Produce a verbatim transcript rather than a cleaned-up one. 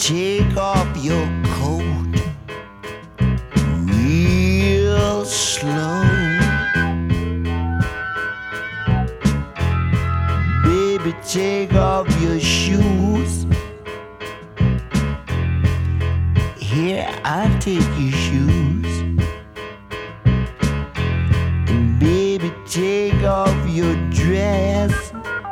take off your coat real slow. Baby, take off your shoes. Here, I'll take your shoes.